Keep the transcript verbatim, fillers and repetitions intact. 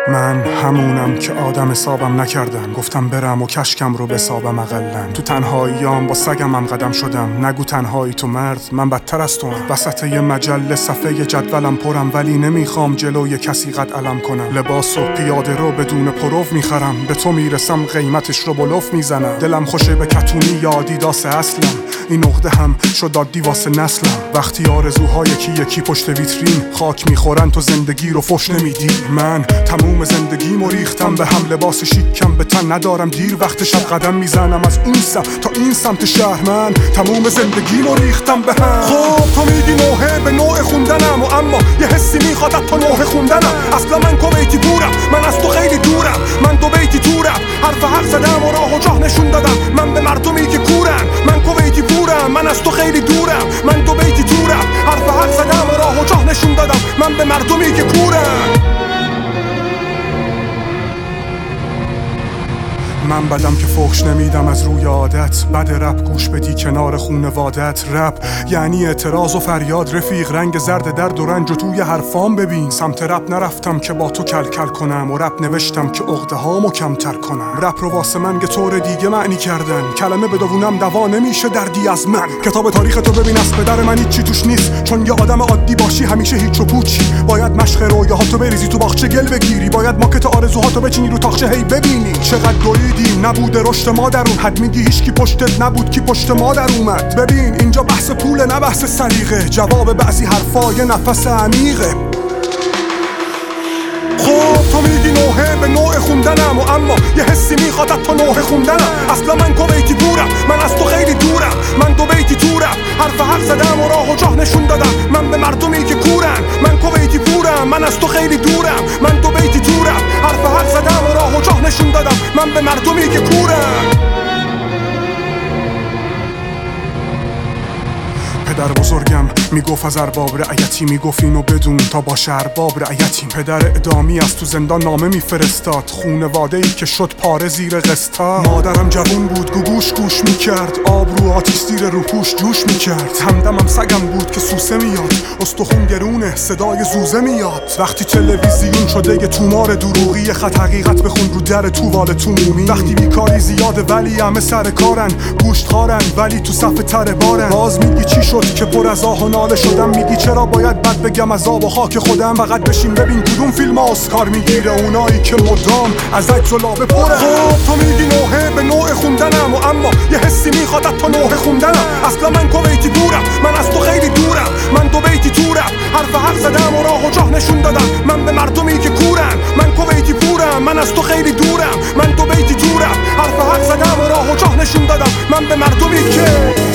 من همونم که آدم حسابم نکردم، گفتم برم و کشکم رو بسابم اقلن. تو تنهاییام با سگم هم قدم شدم، نگو تنهایی تو مرد، من بدتر از تو هم. وسط یه مجله صفحه جدولم پرم، ولی نمیخوام جلوی کسی قد علم کنم. لباس و پیاده رو بدون پروف میخرم، به تو میرسم قیمتش رو بلوف میزنم. دلم خوشه به کتونی یا آدیداس اصلم، این نقطه هم شد عادی واسه نسلم. وقتی آرزوهای یکی یکی پشت ویترین خاک میخورن تو زندگی رو فش نمیدی. من تموم زندگیمو ریختم به هم، لباس شیکم به تن ندارم، دیر وقت شب قدم میزنم از اون سمت تا این سمت شهر. من تموم زندگیمو ریختم به هم. خب تو میگی نوحه به نوع خوندنم، و اما یه حسی میخواد تا نوحه خوندنم. اصلا من کویتی دورم، من از تو خیلی دورم، من دو بیتی دورم، حرف حق زدم و راه و جاه نشون دادم. من به مردمی که کورن، من کویتی دورم، من از تو خیلی دورم، من دو بیتی دورم، حرف حق زدم و راه و جاه نشون دادم. من به مردمی که کورن. من بدم که فحش نمیدم از روی عادت، بد رپ گوش بدی کنار خونوادت. رپ یعنی اعتراض و فریاد رفیق، رنگ زرد درد و رنج و توی حرفام ببین. سمت رپ نرفتم که با تو کل کل کنم، و رپ نوشتم که عقده هامو کمتر کنم. رپ رو واسه من که طور دیگه معنی کردن، کلمه بدونم دوا نمیشه دردی از من. کتاب تاریخ تو ببین از پدر من هیچی توش نیست، چون یه آدم عادی باشی همیشه هیچ و پوچی. باید مشق رویاهاتو بریزی تو باغچه گل بگیری، باید ماکت آرزوهاتو بچینی رو تاقچه هی ببینی. چقدر نبوده رشد ما درون، حد میگی هیچکی پشتت نبود کی پشت ما در اومد. ببین اینجا بحث پوله نه بحث سلیقه، جواب بعضی حرفا یه نفس عمیقه. خب تو میگی نوحه به نوع خوندنم، و اما یه حسی میخواد تا نوحه خوندنم. اصلا من کویتی دورم، من از تو خیلی دورم، من دو بیتی دورم، حرف حق زدم و راه و جاه نشون دادم. من به مردمی که کورن، من کویتی دورم، من از تو خیلی دورم، من دو بیتی دورم، حرف حق زدم و راه و جاه نشون دادم. من به مردمی که کورن. پدر بزرگم میگفت از ارباب رعیتی، میگفت اینو بدون تا باشه ارباب رعیتیم. پدر ادامی از تو زندان نامه میفرستاد، خونواده ای که شد پاره زیر قسطا. مادرم جوون بود گوگوش گوش میکرد، آب رو آتیش زیر روپوش جوش میکرد. همدمم سگم بود که سوسه میاد، استخون گرونه صدای زوزه میاد. وقتی تلویزیون شده یه تومار دروغی، خط حقیقت بخون رو در تووال تومومی. وقتی بیکاری زیاده ولی همه سر کارن، گوشت خارن ولی تو صف تر بارن. باز میگی چی شد که پر از آه و ناله شدم، میگی چرا باید بد بگم از آب و خاک خودم. فقط بشین ببین کدوم فیلم اسکار میگیره، اونایی که مدام از عکس و لابه پره. خب تو میگی نوحه به نوع خوندنم، و اما یه حسی میخواد تا نوحه خوندنم. اصلا من کویتی دورم، من از تو خیلی دورم، من دو بیتی دورم، حرف حق زدم و راه و جاه نشون دادم. من به مردمی که کورن، من کویتی پورم، من از تو خیلی دورم، من دو بیتی دورم، حرف حق زدم و راه و جاه نشون دادم. من به مردمی که